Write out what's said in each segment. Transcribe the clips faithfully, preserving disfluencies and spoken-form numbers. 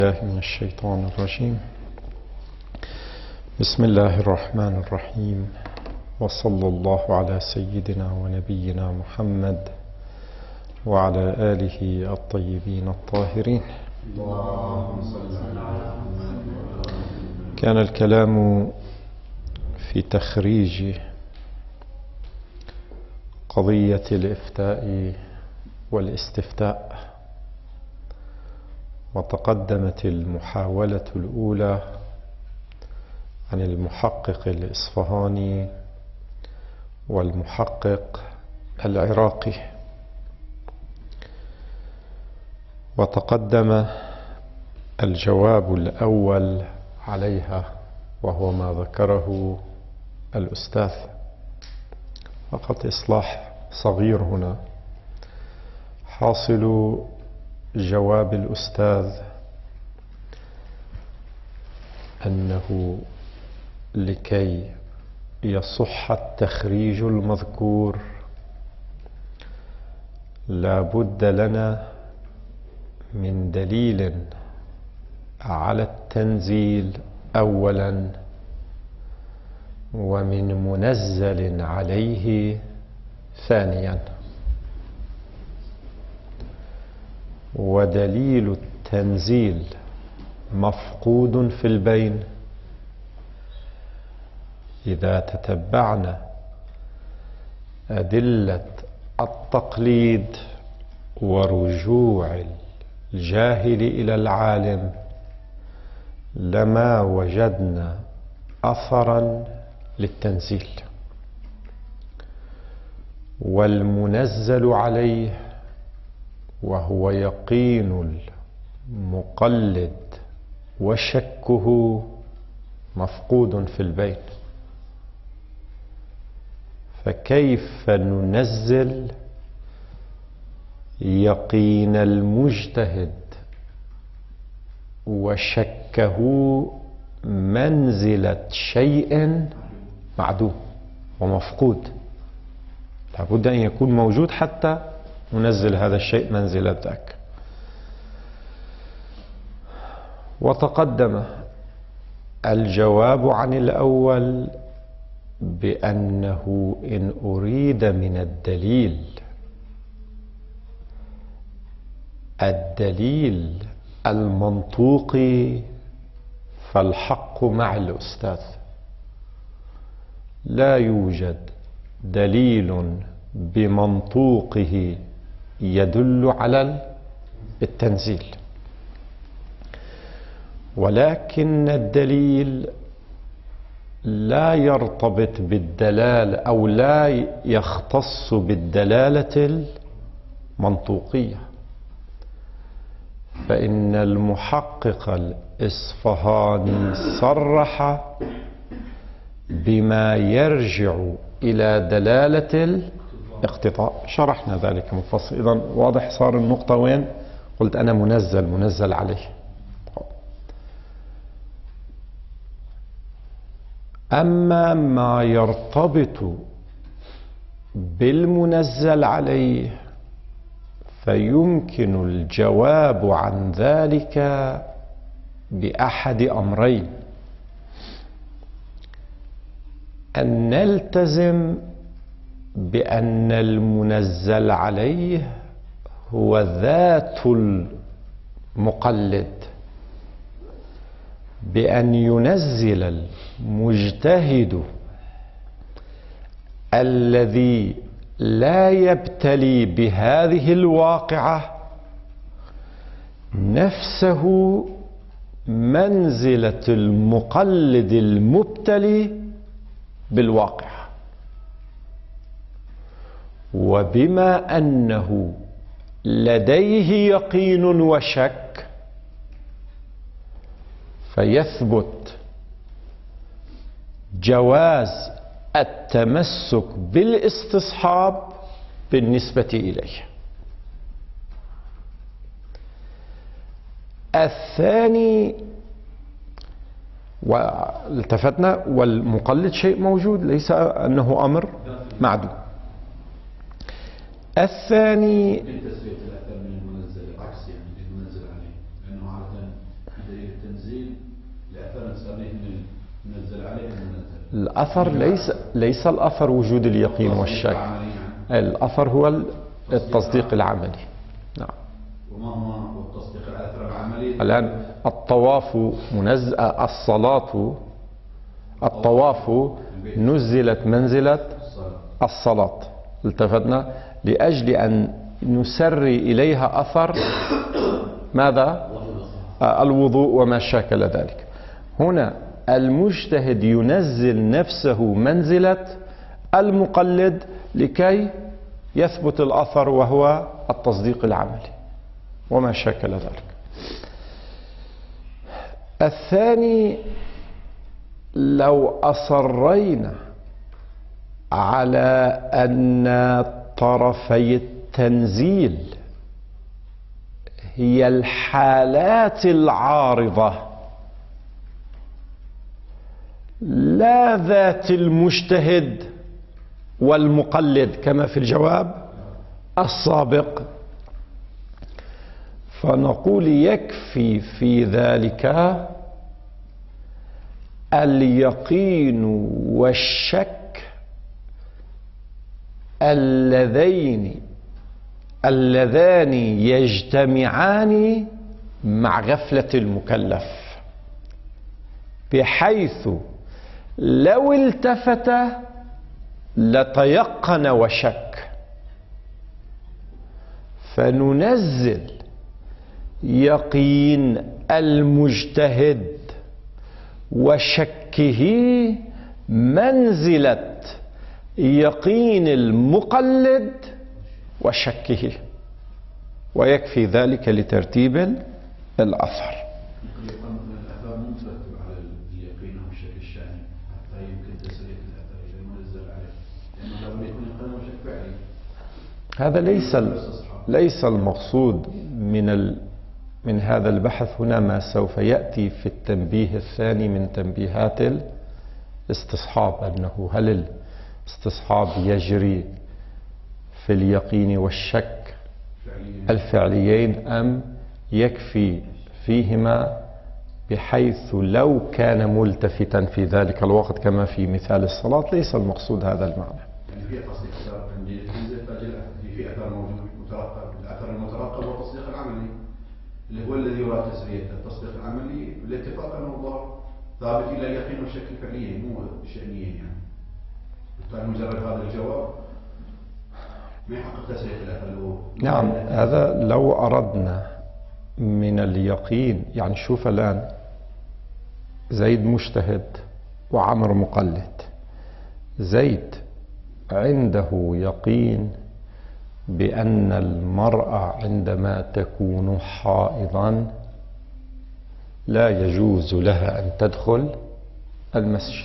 الله من الشيطان الرجيم. بسم الله الرحمن الرحيم، وصلى الله على سيدنا ونبينا محمد وعلى آله الطيبين الطاهرين. كان الكلام في تخريج قضية الإفتاء والاستفتاء، وتقدمت المحاولة الأولى عن المحقق الإصفهاني والمحقق العراقي، وتقدم الجواب الأول عليها وهو ما ذكره الأستاذ. فقط إصلاح صغير هنا. حاصل جواب الأستاذ أنه لكي يصح التخريج المذكور لا بد لنا من دليل على التنزيل أولا، ومن منزل عليه ثانيا. ودليل التنزيل مفقود في البين إذا تتبعنا أدلة التقليد ورجوع الجاهل إلى العالم لما وجدنا أثرا للتنزيل. والمنزل عليه وهو يقين المقلد وشكه مفقود في البين، فكيف ننزل يقين المجتهد وشكه منزلة شيء معدوم ومفقود؟ لابد أن يكون موجود حتى ننزل هذا الشيء منزلة ذاك. وتقدم الجواب عن الأول بأنه إن أريد من الدليل الدليل المنطوقي فالحق مع الأستاذ. لا يوجد دليل بمنطوقه يدل على التنزيل، ولكن الدليل لا يرتبط بالدلالة أو لا يختص بالدلالة المنطوقية. فإن المحقق الإصفهاني صرح بما يرجع إلى دلالة الاقتضاء، شرحنا ذلك مفصل. إذن واضح صار النقطة وين؟ قلت أنا منزل منزل عليه. أما ما يرتبط بالمنزل عليه فيمكن الجواب عن ذلك بأحد أمرين: أن نلتزم بأن المنزل عليه هو ذات المقلد، بأن ينزل المجتهد الذي لا يبتلي بهذه الواقعة نفسه منزلة المقلد المبتلي بالواقع. وبما أنه لديه يقين وشك فيثبت جواز التمسك بالاستصحاب بالنسبة إليه. الثاني، والتفتنا والمقلد شيء موجود، ليس أنه أمر معدوم. الثاني تنزيل لأثر نسأله ننزل عليه المنزل. الأثر ليس ليس الأثر وجود اليقين والشك. الأثر هو التصديق العملي. نعم. وما هو التصديق الأثر العملي؟ الآن الطواف منزل، الصلاة الطواف نزلت منزلة الصلاة، التفتنا لأجل أن نسري إليها أثر ماذا؟ الوضوء وما شاكل ذلك. هنا المجتهد ينزل نفسه منزلة المقلد لكي يثبت الأثر وهو التصديق العملي وما شاكل ذلك. الثاني، لو أصرينا على أن طرفي التنزيل هي الحالات العارضة لا ذات المجتهد والمقلد كما في الجواب السابق، فنقول يكفي في ذلك اليقين والشك اللذين اللذان يجتمعان مع غفلة المكلف، بحيث لو التفت لتيقن وشك، فننزل يقين المجتهد وشكه منزلة يقين المقلد وشكه، ويكفي ذلك لترتيب الأثر. الأثر مترتب على اليقين والشك الشأني حتى يمكن تسرية الأثر إلى المنزل عليه، لأنه لو يكون يقين وشك فعلي. هذا ليس ليس المقصود من ال من هذا البحث هنا، ما سوف يأتي في التنبيه الثاني من تنبيهات الاستصحاب، أنه هل الاستصحاب يجري في اليقين والشك الفعليين أم يكفي فيهما، بحيث لو كان ملتفتا في ذلك الوقت كما في مثال الصلاة. ليس المقصود هذا المعنى. يعني في تصديق أثر عندي في أثر موجود مترقب، الأثر المترقب هو التصديق العملي اللي هو الذي يراد تسريته. التصديق العملي الاتفاق أنه الظاهر ثابت إلى اليقين والشك الفعليين مو الشأنيين، يعني بالتالي مجرد هذا الجواب ما يحقق تسرية الأثر. نعم، هذا لو أردنا من اليقين، يعني شوف الآن زيد مجتهد وعمر مقلد. زيد عنده يقين بأن المرأة عندما تكون حائضا لا يجوز لها أن تدخل المسجد،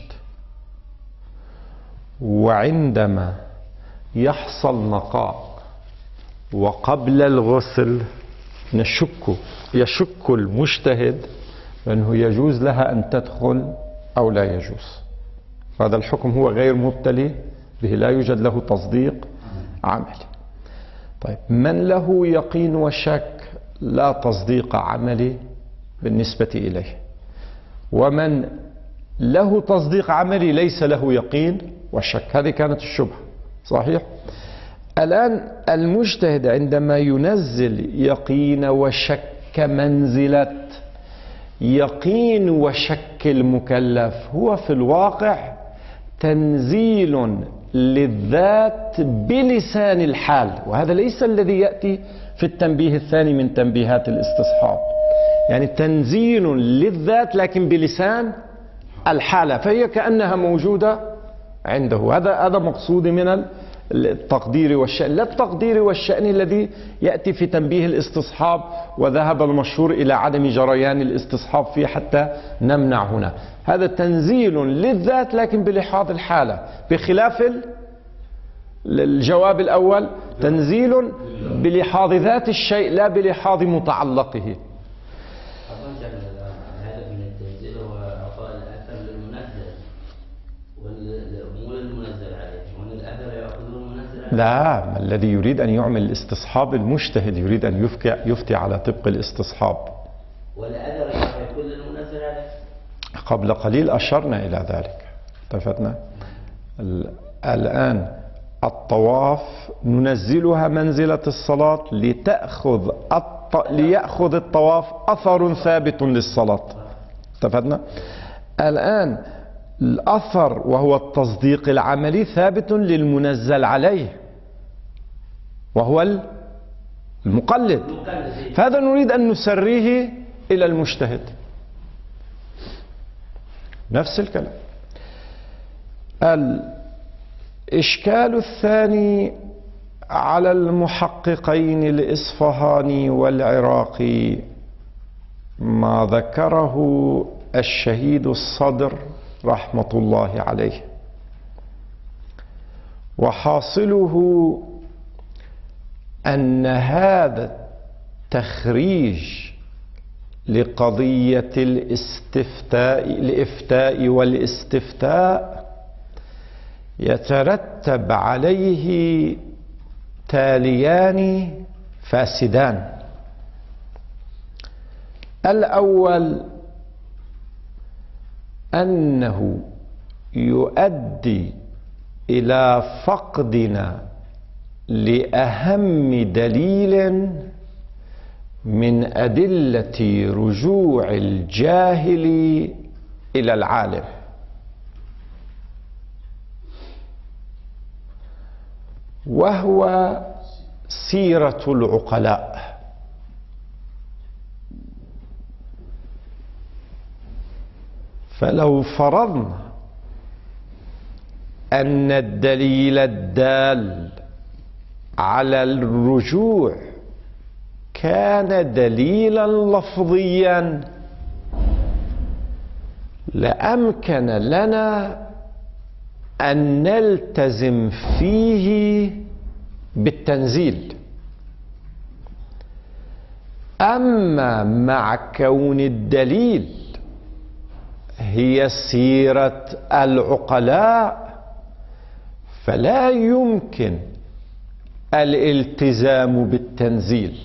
وعندما يحصل نقاء وقبل الغسل نشك يشك المجتهد أنه يجوز لها أن تدخل أو لا يجوز. هذا الحكم هو غير مبتلي به، لا يوجد له تصديق عملي. طيب، من له يقين وشك لا تصديق عملي بالنسبة إليه، ومن له تصديق عملي ليس له يقين وشك. هذه كانت الشبهة، صحيح؟ الآن المجتهد عندما ينزل يقين وشك منزلة يقين وشك المكلف، هو في الواقع تنزيل للذات بلسان الحال، وهذا ليس الذي يأتي في التنبيه الثاني من تنبيهات الاستصحاب. يعني تنزيل للذات لكن بلسان الحالة، فهي كأنها موجودة عنده. هذا هذا مقصودي من التقدير والشأن، لا التقدير والشأن الذي يأتي في تنبيه الاستصحاب، وذهب المشهور إلى عدم جريان الاستصحاب فيه حتى نمنع هنا. هذا تنزيل للذات لكن بلحاظ الحالة، بخلاف الجواب الأول تنزيل بلحاظ ذات الشيء لا بلحاظ متعلقه. هذا من التنزيل هو إعطاء الأثر للمنزل والأمور المنزل عليه، وأن الأثر يأخذ المنزل عليه. لا، الذي يريد أن يعمل الاستصحاب المجتهد يريد أن يفتي على طبق الاستصحاب. والأثر يكون للمنزل ينزل عليه؟ قبل قليل أشرنا إلى ذلك، التفتنا. الآن الطواف ننزلها منزلة الصلاة لتأخذ الط... ليأخذ الطواف أثر ثابت للصلاة، اتفقنا. الآن الأثر وهو التصديق العملي ثابت للمنزل عليه وهو المقلد، فهذا نريد أن نسريه إلى المجتهد. نفس الكلام. الإشكال الثاني على المحققين الإصفهاني والعراقي ما ذكره الشهيد الصدر رحمة الله عليه، وحاصله أن هذا التخريج لقضية الاستفتاء الإفتاء والاستفتاء يترتب عليه تاليان فاسدان. الأول أنه يؤدي إلى فقدنا لأهم دليل من أدلة رجوع الجاهل إلى العالم، وهو سيرة العقلاء. فلو فرضنا أن الدليل الدال على الرجوع كان دليلا لفظيا لأمكن لنا أن نلتزم فيه بالتنزيل. أما مع كون الدليل هي سيرة العقلاء فلا يمكن الالتزام بالتنزيل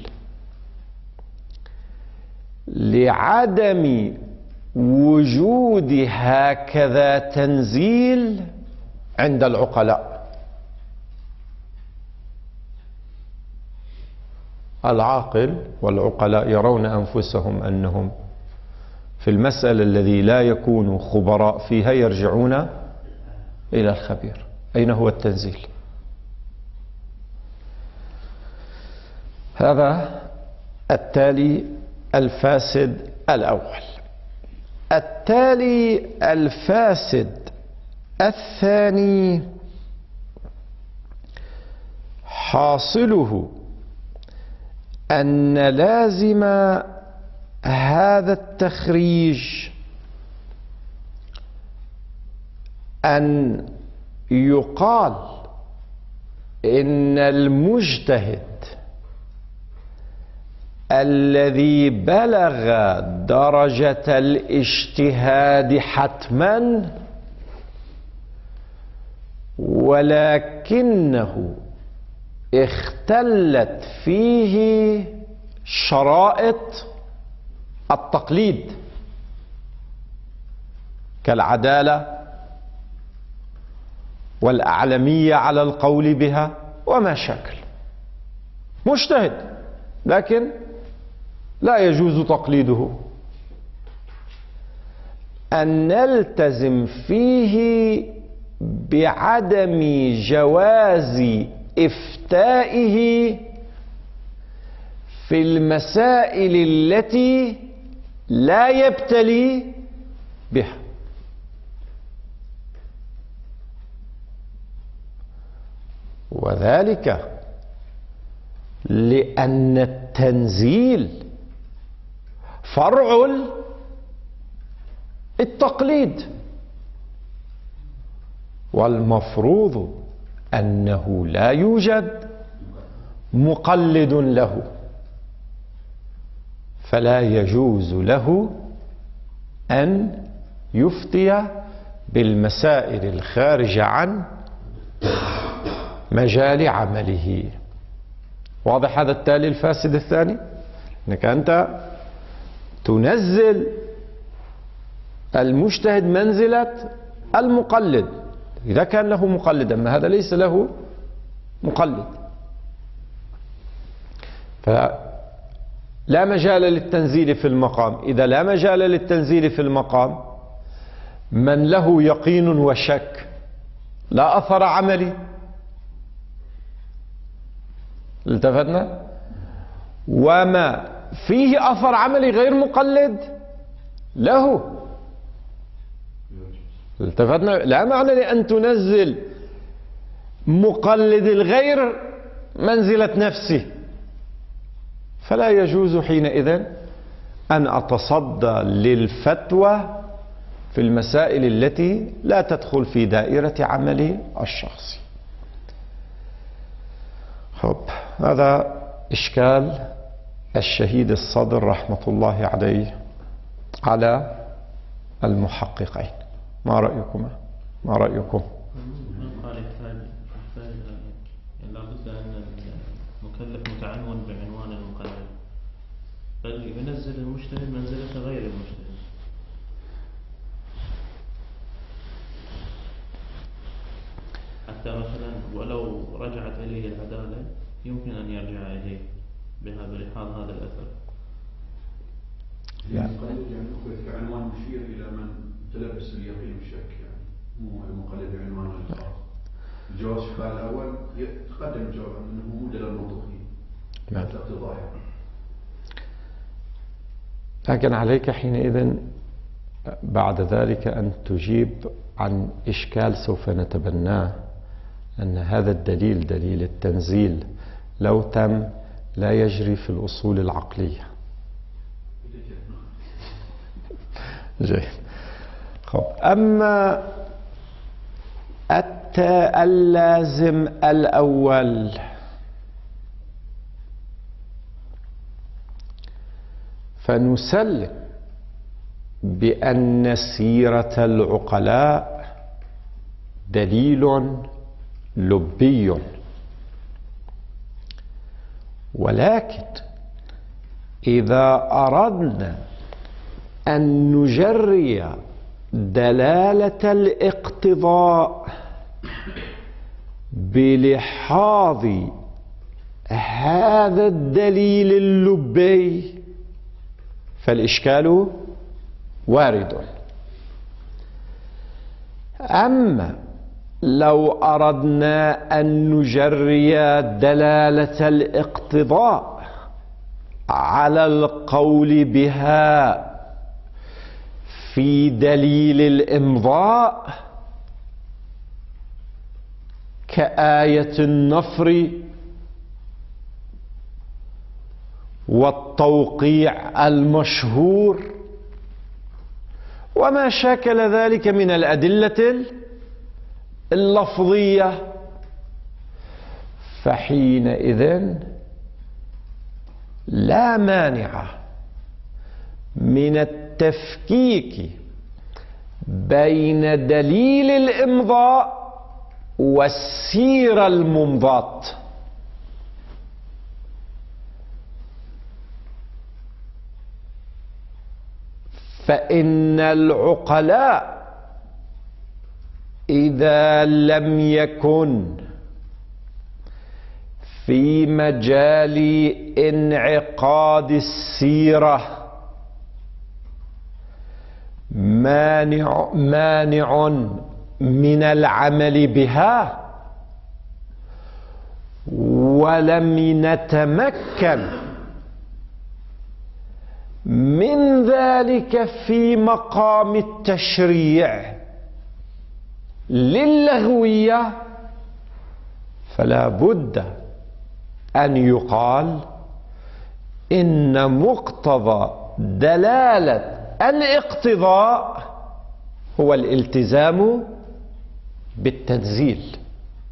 لعدم وجود هكذا تنزيل عند العقلاء. العاقل والعقلاء يرون أنفسهم أنهم في المسألة الذي لا يكون خبراء فيها يرجعون إلى الخبير. أين هو التنزيل؟ هذا التالي الفاسد الأول. التالي الفاسد الثاني حاصله أن لازم هذا التخريج أن يقال إن المجتهد الذي بلغ درجة الاجتهاد حتما ولكنه اختلت فيه شرائط التقليد كالعدالة والأعلمية على القول بها وما شاكل، مجتهد لكن لا يجوز تقليده، أن نلتزم فيه بعدم جواز إفتائه في المسائل التي لا يبتلي بها. وذلك لأن التنزيل فرع التقليد، والمفروض أنه لا يوجد مقلد له، فلا يجوز له أن يفتي بالمسائل الخارجة عن مجال عمله. واضح هذا التالي الفاسد الثاني؟ أنك أنت تنزل المجتهد منزلة المقلد إذا كان له مقلد، أما هذا ليس له مقلد، فلا مجال للتنزيل في المقام. إذا لا مجال للتنزيل في المقام، من له يقين وشك لا أثر عملي، التفتنا، وما فيه أثر عملي غير مقلد له، التفتنا. لا معنى لأن تنزل مقلد الغير منزلة نفسه، فلا يجوز حينئذ أن أتصدى للفتوى في المسائل التي لا تدخل في دائرة عملي الشخصي. خب، هذا إشكال الشهيد الصدر رحمة الله عليه على المحققين. ما رأيكم؟ ما رأيكم؟ قال يحتاج لا بد أن المكلف متعنون بعنوان المقلد، بل ينزل المجتهد منزلة غير المجتهد. حتى مثلا ولو رجعت إليه العدالة يمكن أن يرجع إليه بهذا بلحاظ هذا الأثر. يعني المقلد يعني كعنوان مشير إلى من تلبس اليقين والشك، يعني مو المقلد بعنوان الخاص. الجواب السؤال الأول تقدم الجواب أنه مو دليل منطقي. نعم. اقتضاء. لكن عليك حينئذ بعد ذلك أن تجيب عن إشكال سوف نتبناه، أن هذا الدليل دليل التنزيل لو تم لا يجري في الأصول العقلية. جيد. خب، أما اللازم الأول فنسلم بأن سيرة العقلاء دليل لبي، ولكن إذا أردنا أن نجري دلالة الاقتضاء بلحاظ هذا الدليل اللبي فالإشكال وارد. أما لو أردنا أن نجري دلالة الاقتضاء على القول بها في دليل الإمضاء كآية النفر والتوقيع المشهور وما شاكل ذلك من الأدلة اللفظية، فحينئذ لا مانع من التفكيك بين دليل الإمضاء والسيرة الممضاة. فإن العقلاء إذا لم يكن في مجال انعقاد السيرة مانع مانع من العمل بها، ولم نتمكن من ذلك في مقام التشريع للغوية، فلا بد أن يقال إن مقتضى دلالة الاقتضاء هو الالتزام بالتنزيل.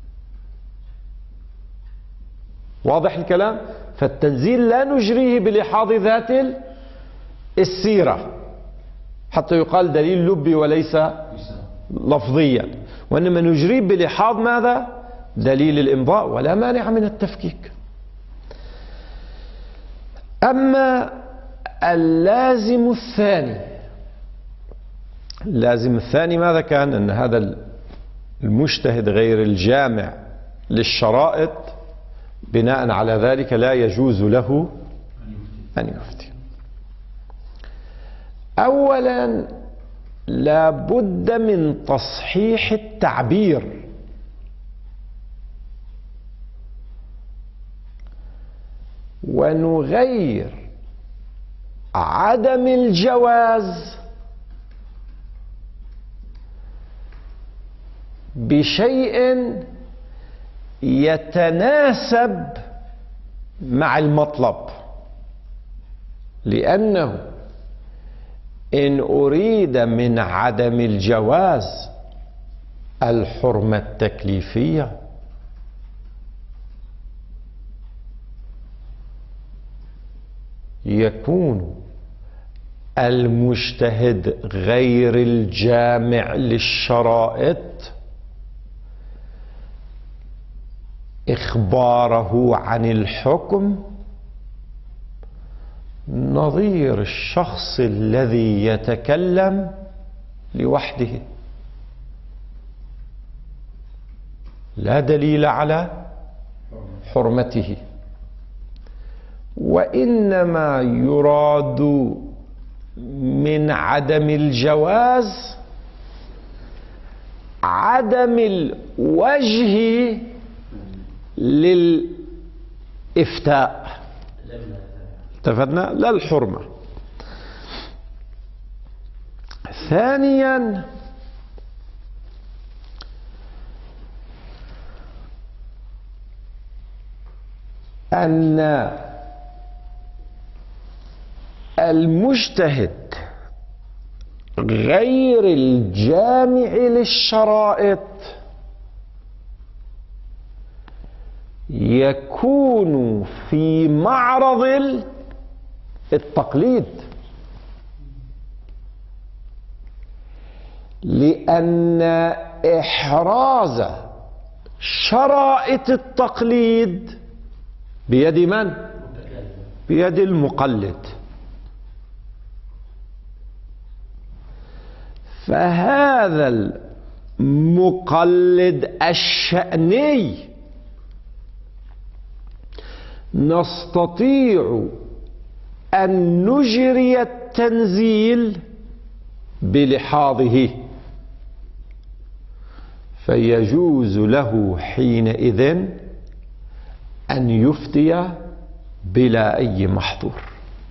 واضح الكلام؟ فالتنزيل لا نجريه بلحاظ ذات السيرة حتى يقال دليل لبي وليس لفظيا، وإنما نجريه بلحاظ ماذا؟ دليل الإمضاء، ولا مانع من التفكيك. أما اللازم الثاني اللازم الثاني ماذا كان؟ أن هذا المجتهد غير الجامع للشرائط بناء على ذلك لا يجوز له أن يفتي. أولا لا بد من تصحيح التعبير، ونغير عدم الجواز بشيء يتناسب مع المطلب، لأنه إن أريد من عدم الجواز الحرمة التكليفية يكون المجتهد غير الجامع للشرائط إخباره عن الحكم نظير الشخص الذي يتكلم لوحده، لا دليل على حرمته، وإنما يراد من عدم الجواز عدم الوجه للإفتاء، اتفقنا؟ لا الحرمة. ثانيا أن المجتهد غير الجامع للشرائط يكون في معرض التقليد، لأن إحراز شرائط التقليد بيد من؟ بيد المقلد. فهذا المقلد الشأني نستطيع أن نجري التنزيل بلحاظه، فيجوز له حينئذ أن يفتي بلا أي محظور.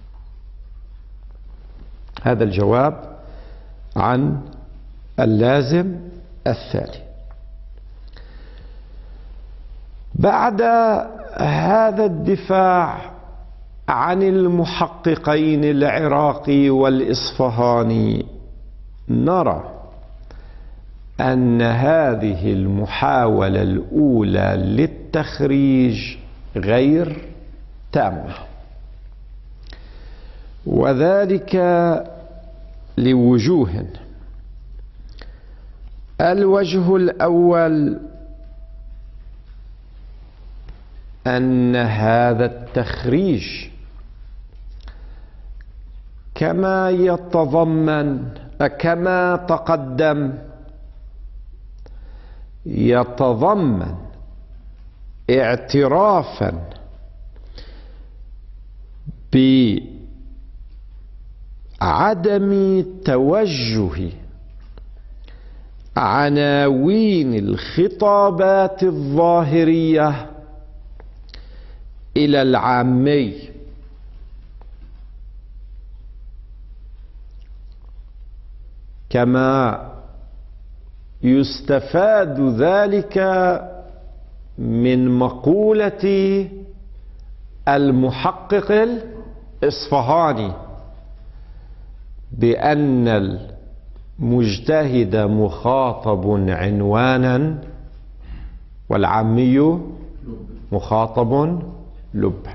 هذا الجواب عن اللازم الثاني. بعد هذا الدفاع عن المحققين العراقي والإصفهاني نرى أن هذه المحاولة الأولى للتخريج غير تامة، وذلك لوجوه. الوجه الأول أن هذا التخريج كما يتضمن كما تقدم يتضمن اعترافا بعدم توجه عناوين الخطابات الظاهرية إلى العامي، كما يستفاد ذلك من مقولة المحقق الإصفهاني بأن المجتهد مخاطب عنوانا والعامي مخاطب لبا.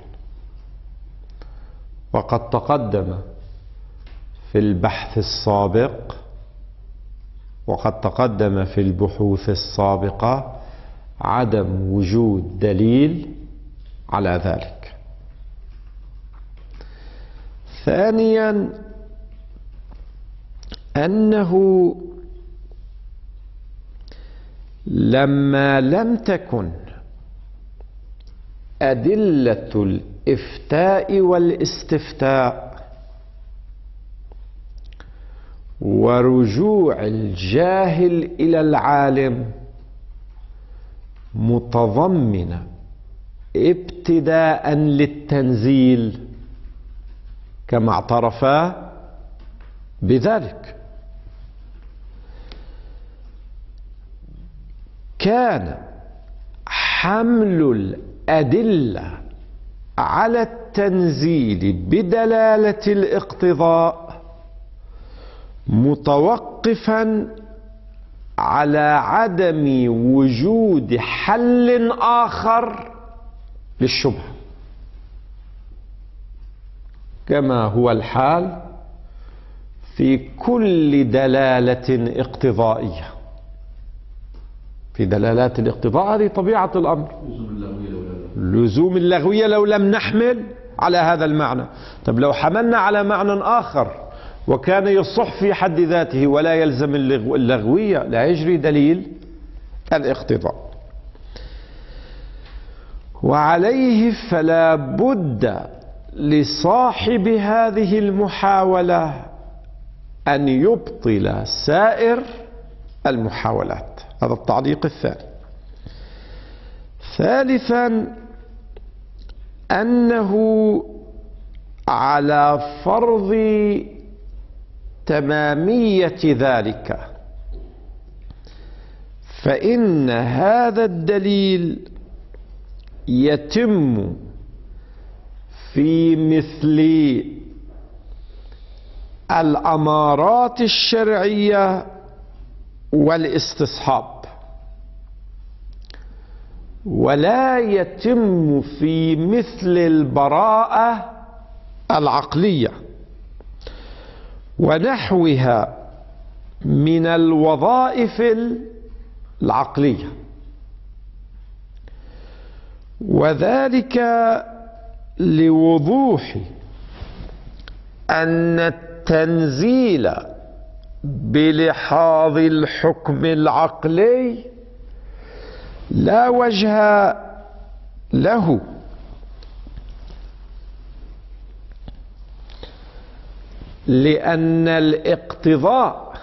وقد تقدم في البحث السابق وقد تقدم في البحوث السابقة عدم وجود دليل على ذلك. ثانيا أنه لما لم تكن أدلة الإفتاء والاستفتاء ورجوع الجاهل إلى العالم متضمنة ابتداء للتنزيل كما اعترفا بذلك، كان حمل الأدلة على التنزيل بدلالة الاقتضاء متوقفا على عدم وجود حل آخر للشبهة، كما هو الحال في كل دلالة اقتضائية. في دلالات الاقتضاء هذه طبيعة الأمر، لزوم اللغوية لو لم نحمل على هذا المعنى. طب لو حملنا على معنى آخر وكان يصح في حد ذاته ولا يلزم اللغوية لا يجري دليل الاقتضاء. وعليه فلا بد لصاحب هذه المحاولة أن يبطل سائر المحاولات. هذا التعليق الثاني. ثالثا أنه على فرض تمامية ذلك فإن هذا الدليل يتم في مثل الأمارات الشرعية والاستصحاب، ولا يتم في مثل البراءة العقلية ونحوها من الوظائف العقلية، وذلك لوضوح أن التنزيل بلحاظ الحكم العقلي لا وجه له، لأن الاقتضاء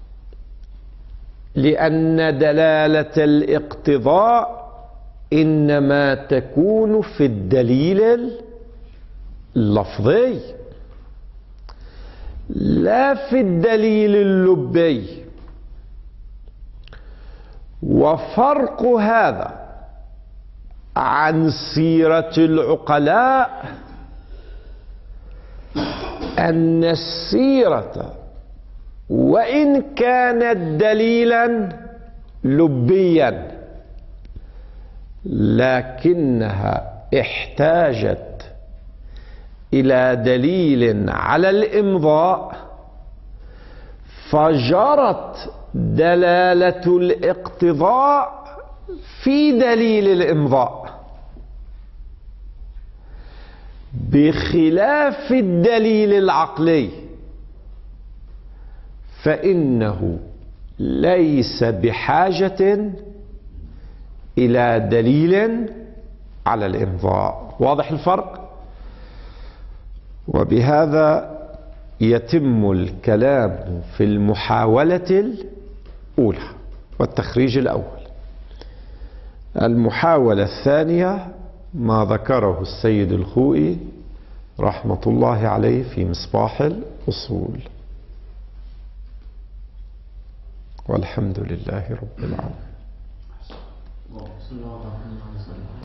لأن دلالة الاقتضاء إنما تكون في الدليل اللفظي لا في الدليل اللبي. وفرق هذا عن سيرة العقلاء أن السيرة وإن كانت دليلا لبيا لكنها احتاجت إلى دليل على الإمضاء، فجرت دلالة الاقتضاء في دليل الإمضاء، بخلاف الدليل العقلي فإنه ليس بحاجة إلى دليل على الإمضاء. واضح الفرق؟ وبهذا يتم الكلام في المحاولة الأولى والتخريج الأول. المحاولة الثانية ما ذكره السيد الخوئي رحمة الله عليه في مصباح الأصول. والحمد لله رب العالمين.